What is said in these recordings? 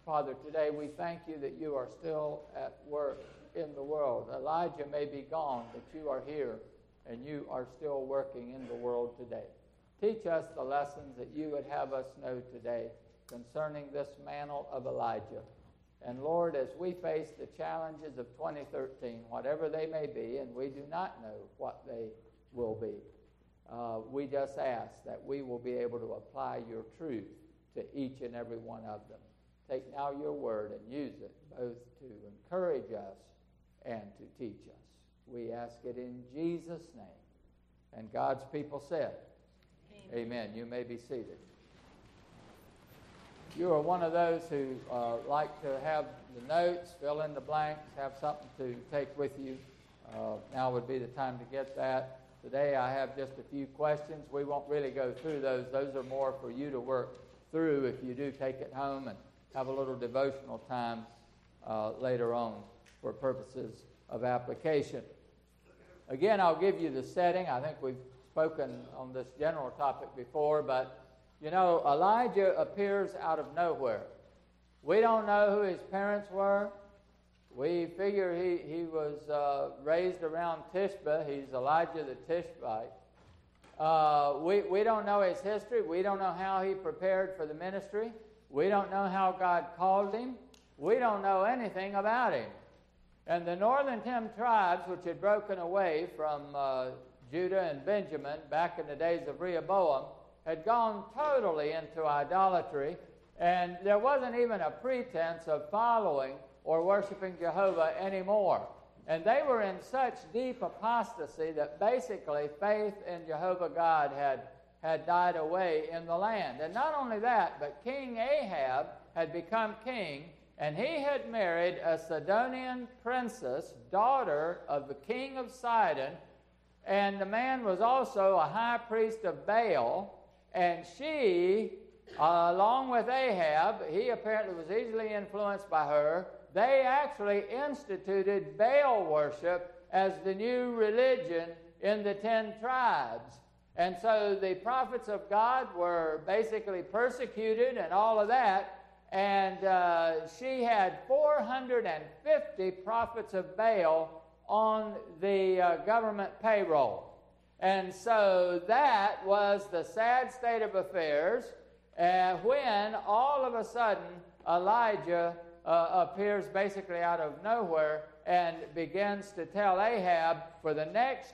Father, today we thank you that you are still at work in the world. Elijah may be gone, but you are here, and you are still working in the world today. Teach us the lessons that you would have us know today concerning this mantle of Elijah. And Lord, as we face the challenges of 2013, whatever they may be, and we do not know what they will be, we just ask that we will be able to apply your truth to each and every one of them. Take now your word and use it both to encourage us and to teach us. We ask it in Jesus' name. And God's people said, Amen. You may be seated. You are one of those who like to have the notes, fill in the blanks, have something to take with you. Now would be the time to get that. Today I have just a few questions. We won't really go through those. Those are more for you to work through if you do take it home and have a little devotional time later on for purposes of application. Again, I'll give you the setting. I think we've spoken on this general topic before, but you know, Elijah appears out of nowhere. We don't know who his parents were. We figure he was raised around Tishbe. He's Elijah the Tishbite. We don't know his history. We don't know how he prepared for the ministry. We don't know how God called him. We don't know anything about him. And the northern 10 tribes, which had broken away from Judah and Benjamin back in the days of Rehoboam, had gone totally into idolatry, and there wasn't even a pretense of following or worshiping Jehovah anymore. And they were in such deep apostasy that basically faith in Jehovah God had died away in the land. And not only that, but King Ahab had become king, and he had married a Sidonian princess, daughter of the king of Sidon, and the man was also a high priest of Baal, and she, along with Ahab, he apparently was easily influenced by her, they actually instituted Baal worship as the new religion in the 10 tribes. And so the prophets of God were basically persecuted and all of that, and she had 450 prophets of Baal on the government payroll. And so that was the sad state of affairs when all of a sudden Elijah appears basically out of nowhere and begins to tell Ahab, for the next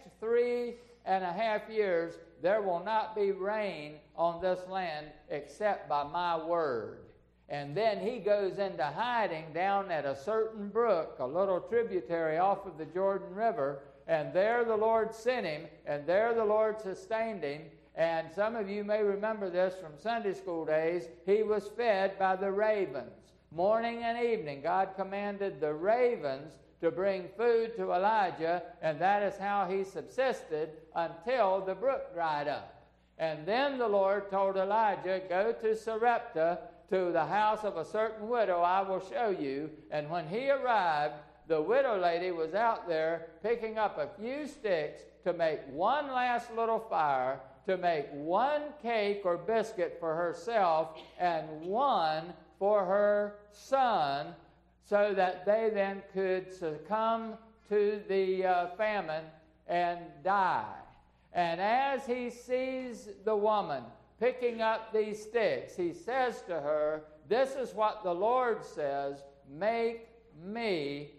3.5 years, there will not be rain on this land except by my word. And then he goes into hiding down at a certain brook, a little tributary off of the Jordan River, and there the Lord sent him, and there the Lord sustained him. And some of you may remember this from Sunday school days. He was fed by the ravens. Morning and evening, God commanded the ravens to bring food to Elijah, and that is how he subsisted until the brook dried up. And then the Lord told Elijah, go to Sarepta, to the house of a certain widow I will show you. And when he arrived, the widow lady was out there picking up a few sticks to make one last little fire, to make one cake or biscuit for herself and one for her son, so that they then could succumb to the famine and die. And as he sees the woman picking up these sticks, he says to her, this is what the Lord says, make me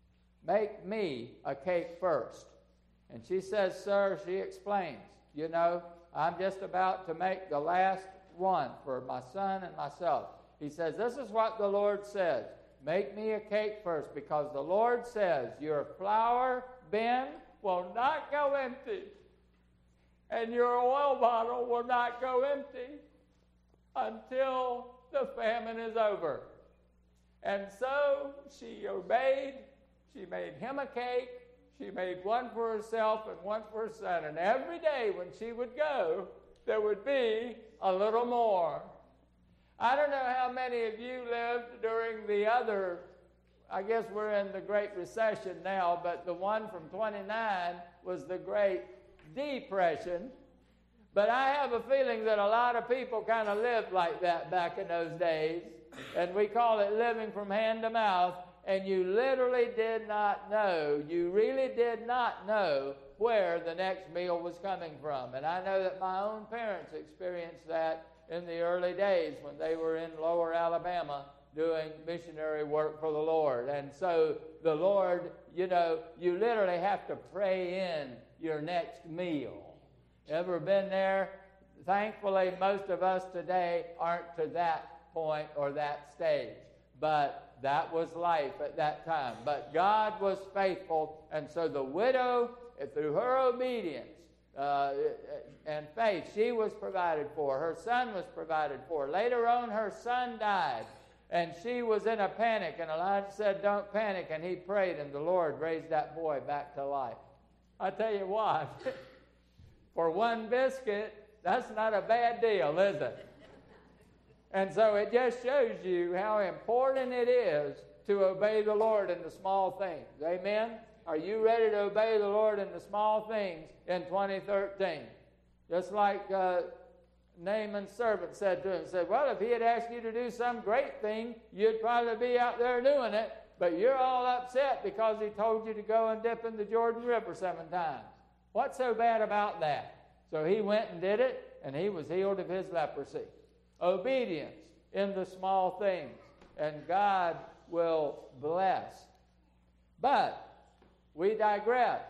a cake first. And she says, sir, she explains, you know, I'm just about to make the last one for my son and myself. He says, this is what the Lord says, make me a cake first, because the Lord says your flour bin will not go empty, and your oil bottle will not go empty until the famine is over. And so she obeyed. She made him a cake. She made one for herself and one for her son. And every day when she would go, there would be a little more. I don't know how many of you lived during the other, I guess we're in the Great Recession now, but the one from 29 was the Great Depression. But I have a feeling that a lot of people kind of lived like that back in those days. and we call it living from hand to mouth, and you literally did not know, you really did not know where the next meal was coming from. And I know that my own parents experienced that in the early days when they were in Lower Alabama doing missionary work for the Lord. And so the Lord, you literally have to pray in your next meal. Ever been there? Thankfully, most of us today aren't to that point or that stage. But that was life at that time. But God was faithful, and so the widow, through her obedience and faith, she was provided for. Her son was provided for. Later on, her son died, and she was in a panic, and Elijah said, "Don't panic," and he prayed, and the Lord raised that boy back to life. I tell you what, for one biscuit, that's not a bad deal, is it? And so it just shows you how important it is to obey the Lord in the small things. Amen? Are you ready to obey the Lord in the small things in 2013? Just like Naaman's servant said to him, well, if he had asked you to do some great thing, you'd probably be out there doing it, but you're all upset because he told you to go and dip in the Jordan River 7 times. What's so bad about that? So he went and did it, and he was healed of his leprosy. Obedience in the small things, and God will bless. But we digress.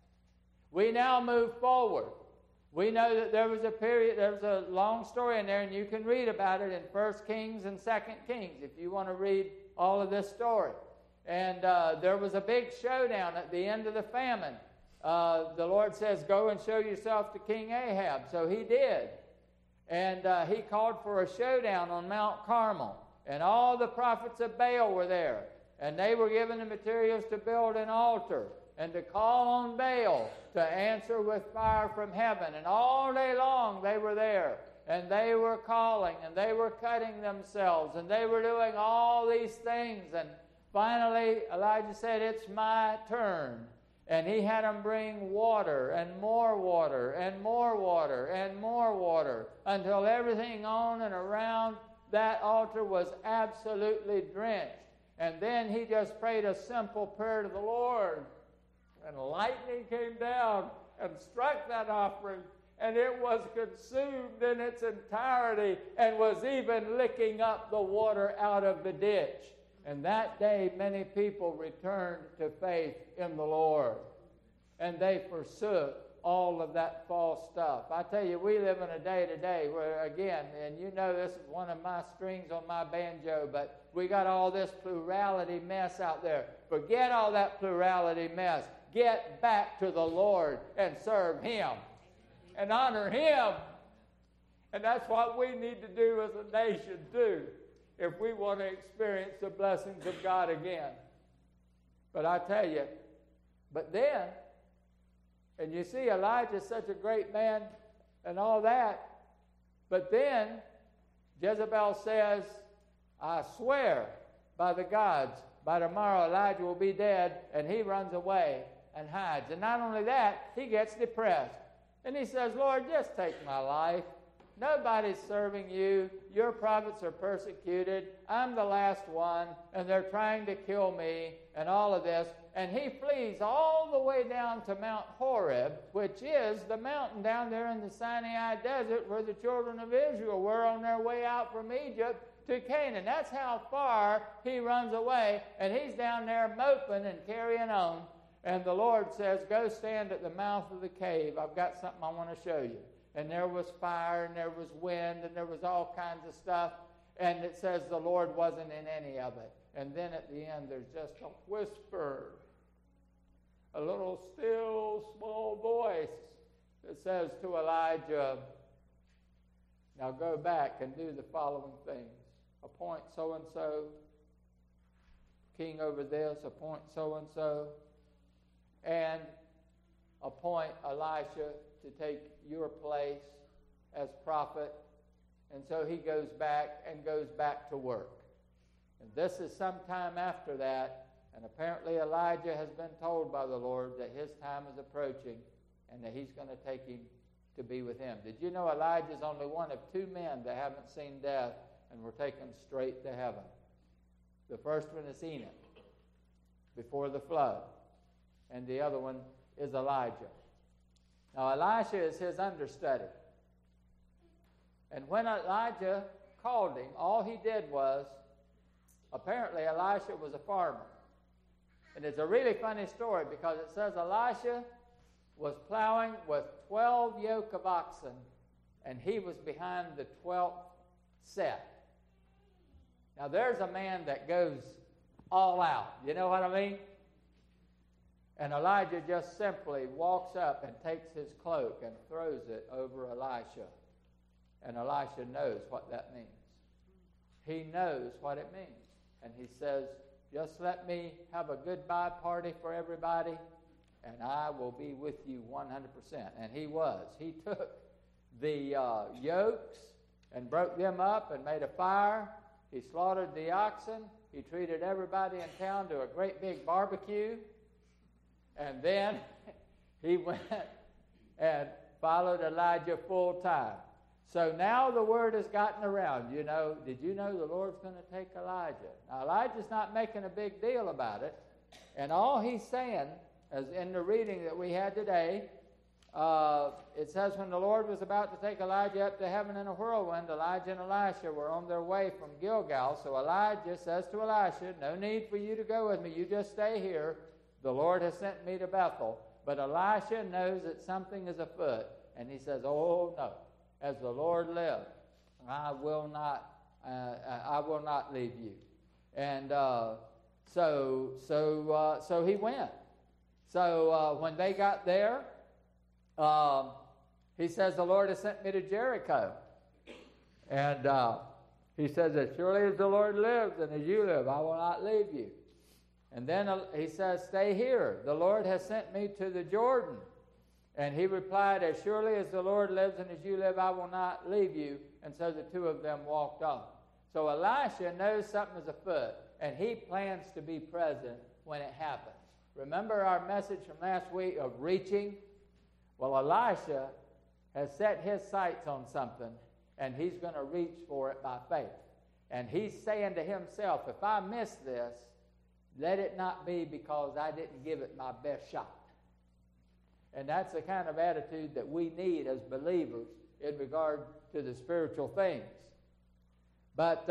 We now move forward. We know that there was a long story in there, and you can read about it in 1 Kings and 2 Kings if you want to read all of this story. And there was a big showdown at the end of the famine. The Lord says, "Go and show yourself to King Ahab." So he did. And he called for a showdown on Mount Carmel. And all the prophets of Baal were there. And they were given the materials to build an altar and to call on Baal to answer with fire from heaven. And all day long they were there. And they were calling, and they were cutting themselves, and they were doing all these things. And finally Elijah said, "It's my turn." And he had them bring water and more water and more water and more water until everything on and around that altar was absolutely drenched. And then he just prayed a simple prayer to the Lord. And lightning came down and struck that offering, and it was consumed in its entirety and was even licking up the water out of the ditch. And that day, many people returned to faith in the Lord. And they forsook all of that false stuff. I tell you, we live in a day today where, again, and you know this is one of my strings on my banjo, but we got all this plurality mess out there. Forget all that plurality mess. Get back to the Lord and serve Him and honor Him. And that's what we need to do as a nation, too, if we want to experience the blessings of God again. But I tell you, but then, and you see Elijah's such a great man and all that, but then Jezebel says, "I swear by the gods, by tomorrow Elijah will be dead," and he runs away and hides. And not only that, he gets depressed. And he says, "Lord, just take my life. Nobody's serving you. Your prophets are persecuted. I'm the last one, and they're trying to kill me," and all of this. And he flees all the way down to Mount Horeb, which is the mountain down there in the Sinai desert where the children of Israel were on their way out from Egypt to Canaan. That's how far he runs away, and he's down there moping and carrying on. And the Lord says, "Go stand at the mouth of the cave. I've got something I want to show you." And there was fire, and there was wind, and there was all kinds of stuff. And it says the Lord wasn't in any of it. And then at the end, there's just a whisper, a little still, small voice that says to Elijah, "Now go back and do the following things. Appoint so-and-so, king over this, appoint so-and-so, and appoint Elisha to take your place as prophet." And so he goes back to work. And this is some time after that, and apparently Elijah has been told by the Lord that his time is approaching and that he's going to take him to be with him. Did you know Elijah's only one of 2 men that haven't seen death and were taken straight to heaven. The first one is Enoch, before the flood, and the other one is Elijah. Now, Elisha is his understudy. And when Elijah called him, all he did was, apparently Elisha was a farmer. And it's a really funny story because it says Elisha was plowing with 12 yoke of oxen, and he was behind the 12th set. Now, there's a man that goes all out. You know what I mean? And Elijah just simply walks up and takes his cloak and throws it over Elisha. And Elisha knows what that means. He knows what it means. And he says, just let me have a goodbye party for everybody, and I will be with you 100%. And he was. He took the yokes and broke them up and made a fire. He slaughtered the oxen. He treated everybody in town to a great big barbecue. And then he went and followed Elijah full time. So now the word has gotten around. You know, did you know the Lord's going to take Elijah? Now, Elijah's not making a big deal about it. And all he's saying, as in the reading that we had today, it says, when the Lord was about to take Elijah up to heaven in a whirlwind, Elijah and Elisha were on their way from Gilgal. So Elijah says to Elisha, no need for you to go with me. You just stay here. The Lord has sent me to Bethel. But Elisha knows that something is afoot. And he says, oh, no. As the Lord lives, I will not leave you. And so he went. So when they got there, he says, the Lord has sent me to Jericho. And he says, as surely as the Lord lives and as you live, I will not leave you. And then he says, stay here. The Lord has sent me to the Jordan. And he replied, as surely as the Lord lives and as you live, I will not leave you. And so the two of them walked on. So Elisha knows something is afoot, and he plans to be present when it happens. Remember our message from last week of reaching? Well, Elisha has set his sights on something, and he's going to reach for it by faith. And he's saying to himself, if I miss this, let it not be because I didn't give it my best shot. And that's the kind of attitude that we need as believers in regard to the spiritual things. But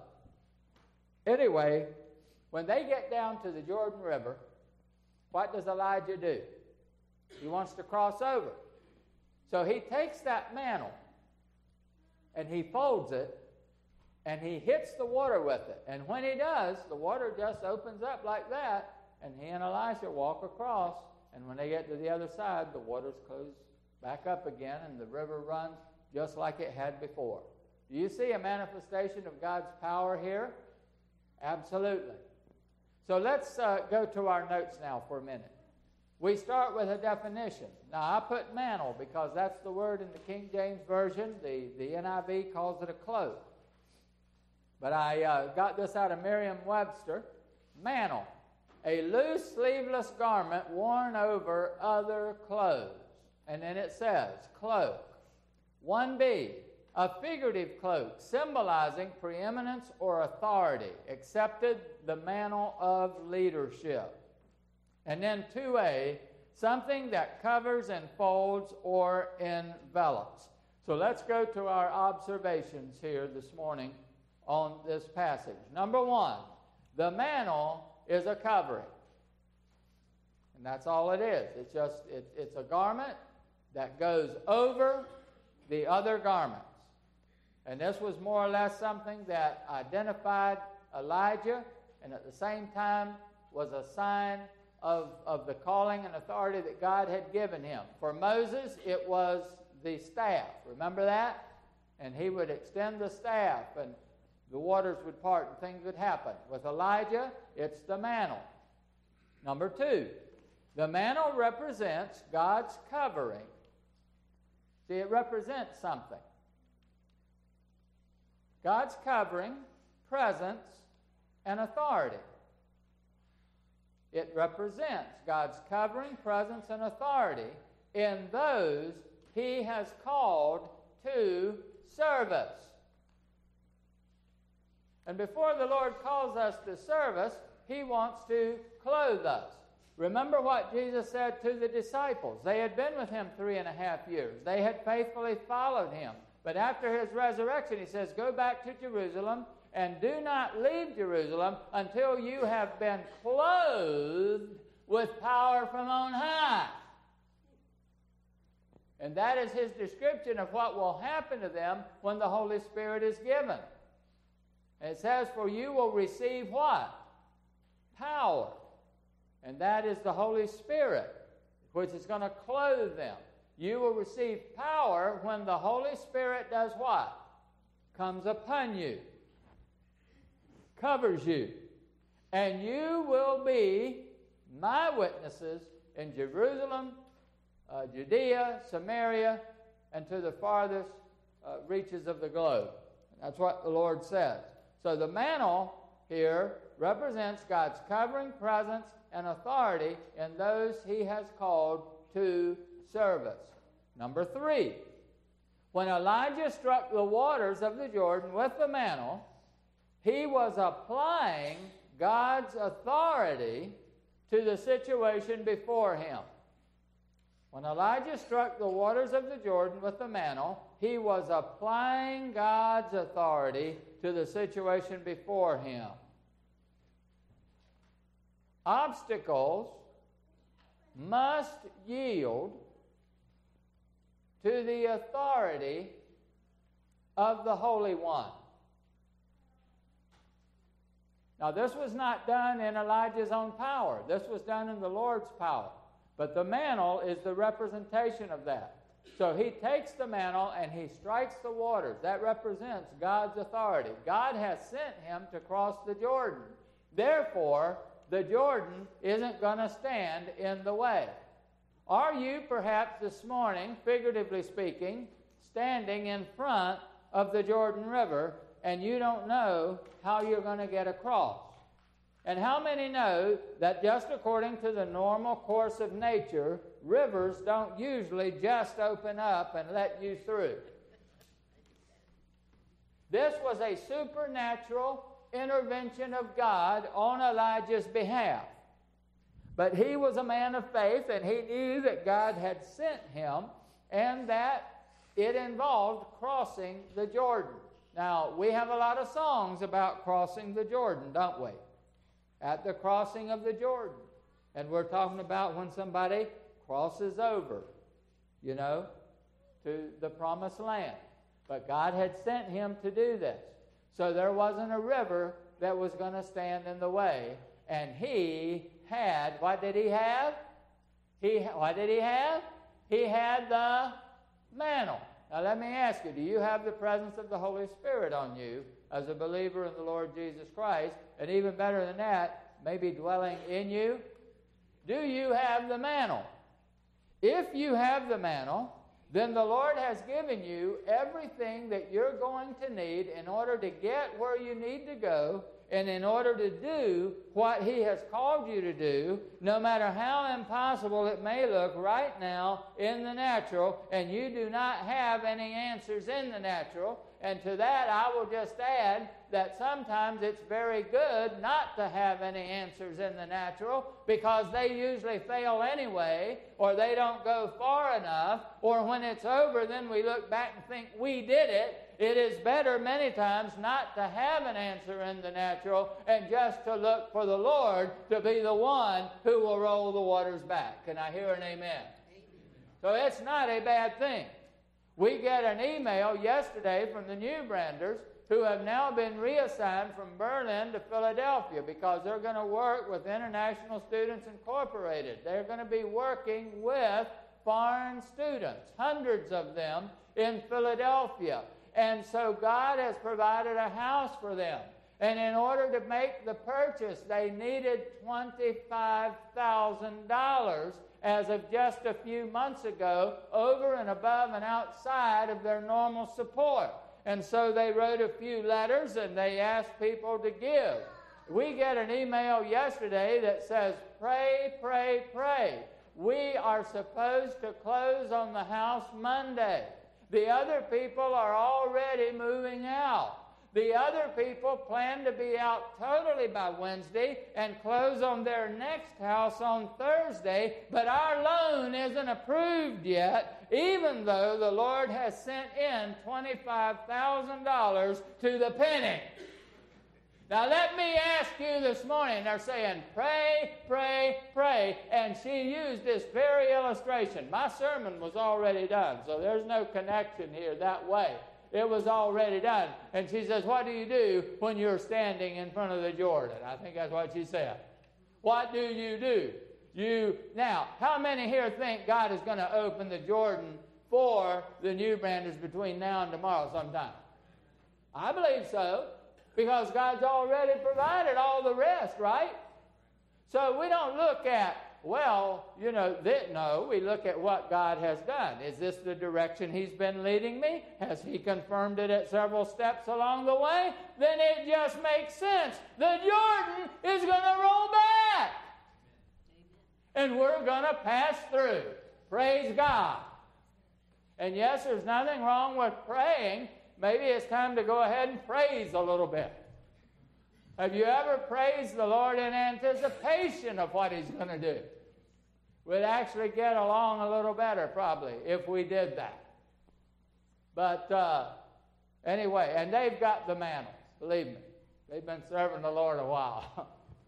anyway, when they get down to the Jordan River, what does Elijah do? He wants to cross over. So he takes that mantle and he folds it and he hits the water with it. And when he does, the water just opens up like that, and he and Elisha walk across. And when they get to the other side, the waters close back up again, and the river runs just like it had before. Do you see a manifestation of God's power here? Absolutely. So let's go to our notes now for a minute. We start with a definition. Now, I put mantle because that's the word in the King James Version. The NIV calls it a cloak. But I got this out of Merriam-Webster. Mantle, a loose sleeveless garment worn over other clothes. And then it says, cloak. 1b, a figurative cloak symbolizing preeminence or authority, accepted the mantle of leadership. And then 2a, something that covers, enfolds, or envelops. So let's go to our observations here this morning on this passage. Number 1, the mantle is a covering. And that's all it is. It's a garment that goes over the other garments. And this was more or less something that identified Elijah, and at the same time was a sign of the calling and authority that God had given him. For Moses, it was the staff. Remember that? And he would extend the staff, and the waters would part and things would happen. With Elijah, it's the mantle. Number 2, the mantle represents God's covering. See, it represents something. God's covering, presence, and authority. It represents God's covering, presence, and authority in those he has called to service. And before the Lord calls us to service, He wants to clothe us. Remember what Jesus said to the disciples. They had been with Him 3.5 years. They had faithfully followed Him. But after His resurrection, He says, go back to Jerusalem and do not leave Jerusalem until you have been clothed with power from on high. And that is His description of what will happen to them when the Holy Spirit is given. And it says, for you will receive what? Power. And that is the Holy Spirit, which is going to clothe them. You will receive power when the Holy Spirit does what? Comes upon you. Covers you. And you will be my witnesses in Jerusalem, Judea, Samaria, and to the farthest reaches of the globe. That's what the Lord says. So the mantle here represents God's covering, presence, and authority in those He has called to service. Number 3, when Elijah struck the waters of the Jordan with the mantle, he was applying God's authority to the situation before him. When Elijah struck the waters of the Jordan with the mantle, he was applying God's authority to the situation before him. Obstacles must yield to the authority of the Holy One. Now, this was not done in Elijah's own power. This was done in the Lord's power. But the mantle is the representation of that. So he takes the mantle and he strikes the waters. That represents God's authority. God has sent him to cross the Jordan. Therefore, the Jordan isn't going to stand in the way. Are you perhaps this morning, figuratively speaking, standing in front of the Jordan River and you don't know how you're going to get across? And how many know that just according to the normal course of nature, rivers don't usually just open up and let you through? This was a supernatural intervention of God on Elijah's behalf. But he was a man of faith, and he knew that God had sent him and that it involved crossing the Jordan. Now, we have a lot of songs about crossing the Jordan, don't we? At the crossing of the Jordan. And we're talking about when somebody crosses over, to the promised land. But God had sent him to do this. So there wasn't a river that was going to stand in the way. And he had, what did he have? What did he have? He had the mantle. Now let me ask you, do you have the presence of the Holy Spirit on you as a believer in the Lord Jesus Christ? And even better than that, maybe dwelling in you? Do you have the mantle? If you have the mantle, then the Lord has given you everything that you're going to need in order to get where you need to go and in order to do what He has called you to do, no matter how impossible it may look right now in the natural, and you do not have any answers in the natural. And to that, I will just add that sometimes it's very good not to have any answers in the natural, because they usually fail anyway, or they don't go far enough, or when it's over, then we look back and think we did it. It is better many times not to have an answer in the natural and just to look for the Lord to be the one who will roll the waters back. Can I hear an amen? So it's not a bad thing. We get an email yesterday from the Newbranders, who have now been reassigned from Berlin to Philadelphia because they're going to work with International Students Incorporated. They're going to be working with foreign students, hundreds of them in Philadelphia. And so God has provided a house for them. And in order to make the purchase, they needed $25,000 as of just a few months ago, over and above and outside of their normal support. And so they wrote a few letters and they asked people to give. We get an email yesterday that says, pray, pray, pray. We are supposed to close on the house Monday. The other people are already moving out. The other people plan to be out totally by Wednesday and close on their next house on Thursday, but our loan isn't approved yet, even though the Lord has sent in $25,000 to the penny. Now let me ask you this morning, they're saying, pray, pray, pray, and she used this very illustration. My sermon was already done, so there's no connection here that way. It was already done. And she says, what do you do when you're standing in front of the Jordan? I think that's what she said. What do? Now, how many here think God is going to open the Jordan for the Newbranders between now and tomorrow sometime? I believe so, because God's already provided all the rest, right? So we don't look at, no, we look at what God has done. Is this the direction He's been leading me? Has He confirmed it at several steps along the way? Then it just makes sense. The Jordan is going to roll back. And we're going to pass through. Praise God. And yes, there's nothing wrong with praying. Maybe it's time to go ahead and praise a little bit. Have you ever praised the Lord in anticipation of what He's going to do? We'd actually get along a little better, probably, if we did that. But anyway, and they've got the mantle, believe me. They've been serving the Lord a while.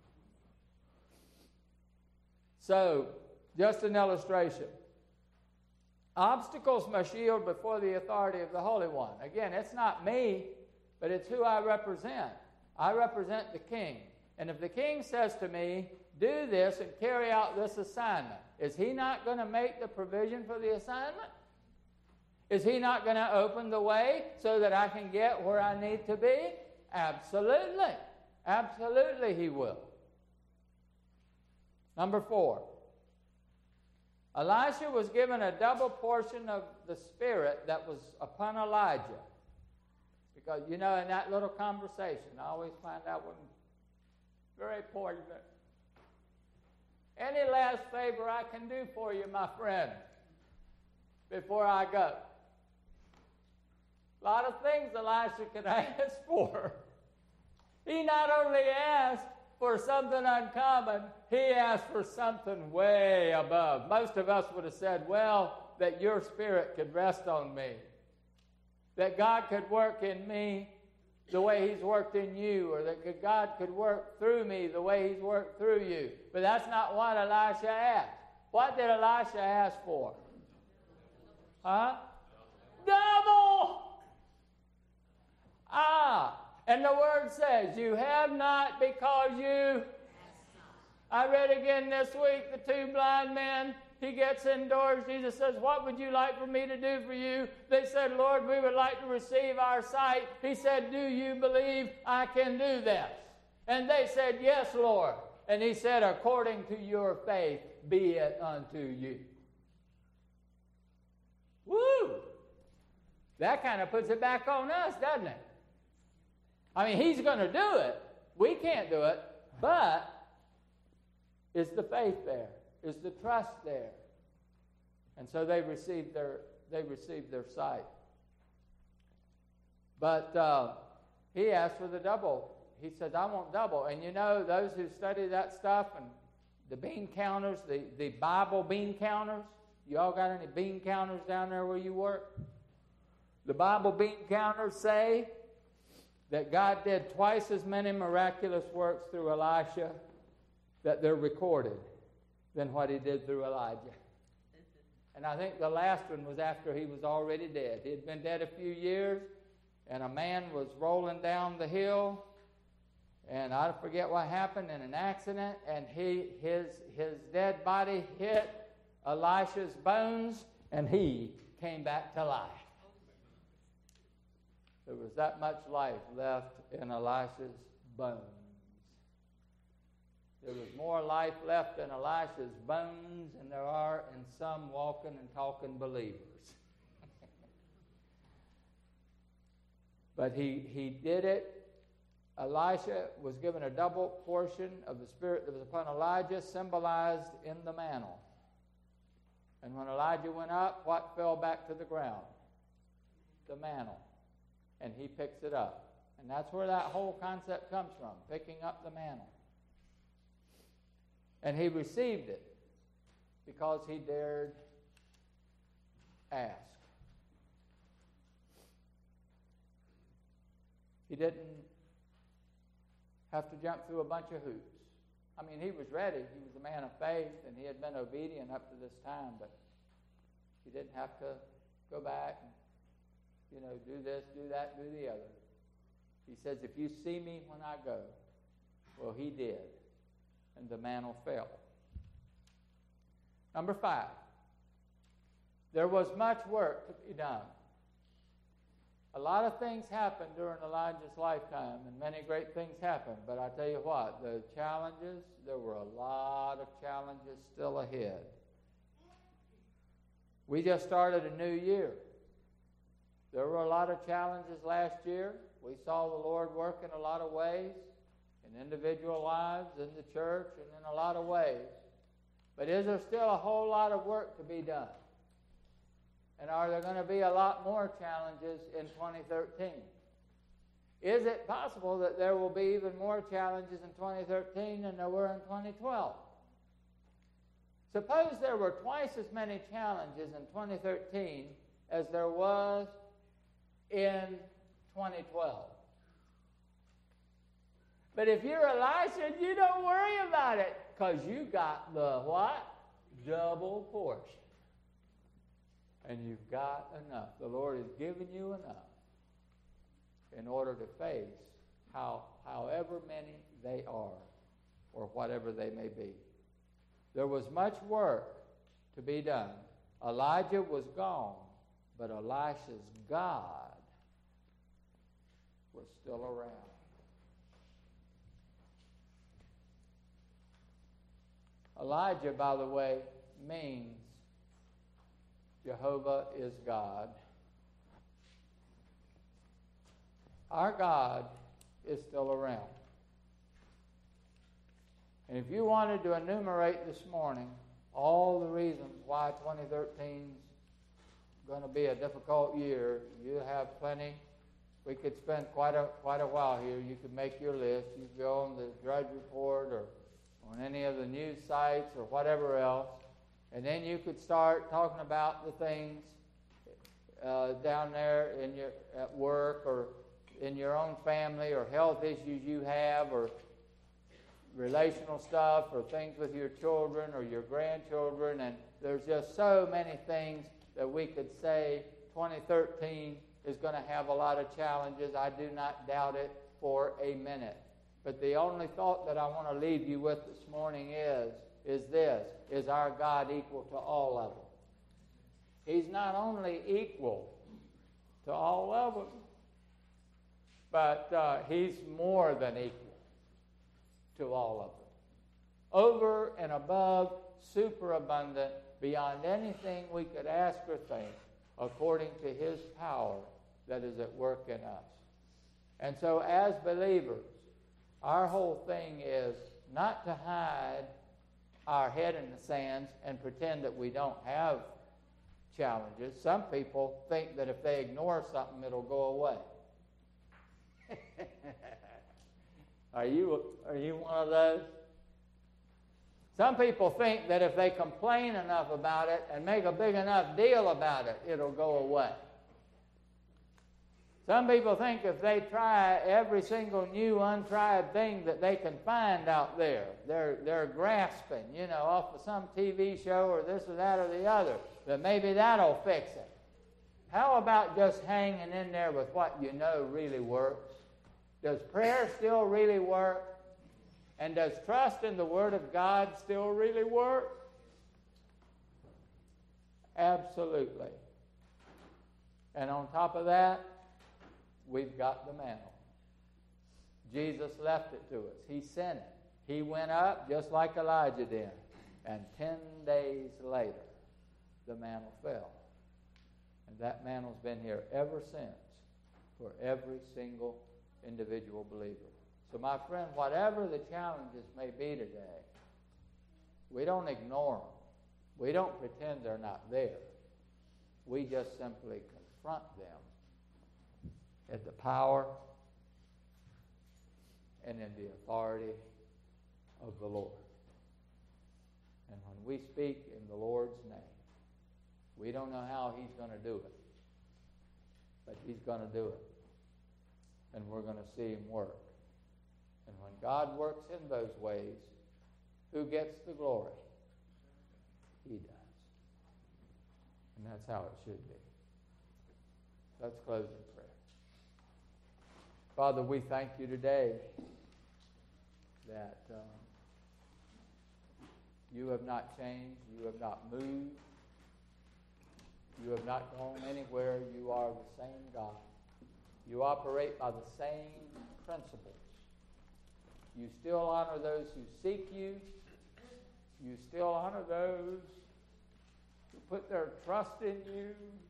So, just an illustration. Obstacles must yield before the authority of the Holy One. Again, it's not me, but it's who I represent. I represent the King. And if the King says to me, do this and carry out this assignment, is He not going to make the provision for the assignment? Is He not going to open the way so that I can get where I need to be? Absolutely. Absolutely He will. Number 4. Elisha was given a double portion of the Spirit that was upon Elijah. Because, in that little conversation, I always find that one very poignant. Any last favor I can do for you, my friend, before I go? A lot of things Elisha could ask for. He not only asked for something uncommon, he asked for something way above. Most of us would have said, that your Spirit could rest on me. That God could work in me the way He's worked in you, or that God could work through me the way He's worked through you. But that's not what Elisha asked. What did Elisha ask for? Double! And the Word says, you have not because you... I read again this week, the 2 blind men, he gets indoors. Jesus says, what would you like for me to do for you? They said, Lord, we would like to receive our sight. He said, do you believe I can do this? And they said, yes, Lord. And He said, according to your faith, be it unto you. Woo! That kind of puts it back on us, doesn't it? I mean, He's going to do it. We can't do it. But is the faith there? Is the trust there? And so they received their sight. But he asked for the double. He said, I want double. And those who study that stuff and the bean counters, the Bible bean counters, you all got any bean counters down there where you work? The Bible bean counters say that God did twice as many miraculous works through Elisha that they're recorded than what He did through Elijah. And I think the last one was after he was already dead. He had been dead a few years, and a man was rolling down the hill, and I forget what happened, in an accident, and his dead body hit Elisha's bones, and he came back to life. There was that much life left in Elisha's bones. There was more life left in Elisha's bones than there are in some walking and talking believers. But he did it. Elisha was given a double portion of the Spirit that was upon Elijah, symbolized in the mantle. And when Elijah went up, what fell back to the ground? The mantle. And he picks it up And that's where that whole concept comes from, picking up the mantle. And he received it because he dared ask. He didn't have to jump through a bunch of hoops. I mean, he was ready. He was a man of faith, and he had been obedient up to this time, but he didn't have to go back and, do this, do that, do the other. He says, if you see me when I go, well, he did, and the mantle fell. Number 5, there was much work to be done. A lot of things happened during Elijah's lifetime, and many great things happened. But I tell you what, the challenges, there were a lot of challenges still ahead. We just started a new year. There were a lot of challenges last year. We saw the Lord work in a lot of ways, in individual lives, in the church, and in a lot of ways. But is there still a whole lot of work to be done? And are there going to be a lot more challenges in 2013? Is it possible that there will be even more challenges in 2013 than there were in 2012? Suppose there were twice as many challenges in 2013 as there was in 2012. But if you're Elisha, you don't worry about it because you got the what? Double portion. And you've got enough. The Lord has given you enough in order to face however many they are or whatever they may be. There was much work to be done. Elijah was gone, but Elisha's God was still around. Elijah, by the way, means Jehovah is God. Our God is still around. And if you wanted to enumerate this morning all the reasons why 2013 is going to be a difficult year, you have plenty. We could spend quite a while here. You could make your list. You could go on the Drudge Report or on any of the news sites or whatever else. And then you could start talking about the things down there at work or in your own family or health issues you have or relational stuff or things with your children or your grandchildren. And there's just so many things that we could say 2013 is going to have a lot of challenges. I do not doubt it for a minute. But the only thought that I want to leave you with this morning is this: is our God equal to all of them? He's not only equal to all of them, but He's more than equal to all of them. Over and above, superabundant, beyond anything we could ask or think, according to His power that is at work in us. And so as believers, our whole thing is not to hide our head in the sands and pretend that we don't have challenges. Some people think that if they ignore something, it'll go away. Are you one of those? Some people think that if they complain enough about it and make a big enough deal about it, it'll go away. Some people think if they try every single new, untried thing that they can find out there, they're grasping, off of some TV show or this or that or the other, that maybe that'll fix it. How about just hanging in there with what you know really works? Does prayer still really work? And does trust in the Word of God still really work? Absolutely. And on top of that, we've got the mantle. Jesus left it to us. He sent it. He went up just like Elijah did. And 10 days later, the mantle fell. And that mantle's been here ever since for every single individual believer. So my friend, whatever the challenges may be today, we don't ignore them. We don't pretend they're not there. We just simply confront them at the power and in the authority of the Lord. And when we speak in the Lord's name, we don't know how He's going to do it, but He's going to do it. And we're going to see Him work. And when God works in those ways, who gets the glory? He does. And that's how it should be. Let's close in prayer. Father, we thank you today that you have not changed, you have not moved, you have not gone anywhere. You are the same God. You operate by the same principles. You still honor those who seek you. You still honor those who put their trust in you.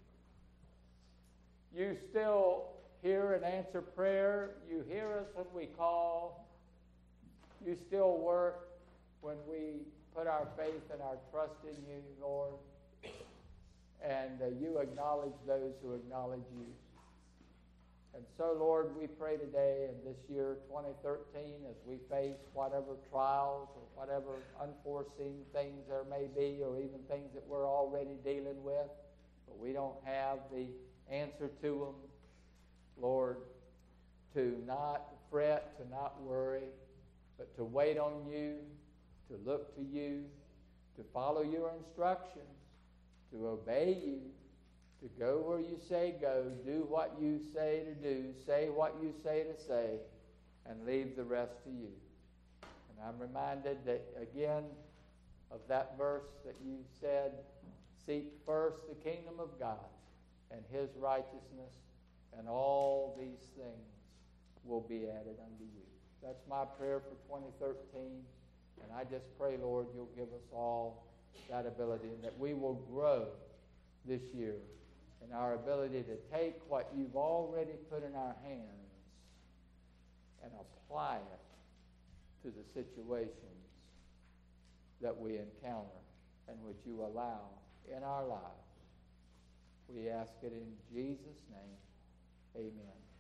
You still hear and answer prayer. You hear us when we call. You still work when we put our faith and our trust in you, Lord. And you acknowledge those who acknowledge you. And so, Lord, we pray today in this year, 2013, as we face whatever trials or whatever unforeseen things there may be, or even things that we're already dealing with, but we don't have the answer to them, Lord, to not fret, to not worry, but to wait on you, to look to you, to follow your instructions, to obey you, to go where you say go, do what you say to do, say what you say to say, and leave the rest to you. And I'm reminded that, again, of that verse that you said, seek first the kingdom of God and His righteousness, and all these things will be added unto you. That's my prayer for 2013, and I just pray, Lord, you'll give us all that ability, and that we will grow this year in our ability to take what you've already put in our hands and apply it to the situations that we encounter and which you allow in our lives. We ask it in Jesus' name. Amen.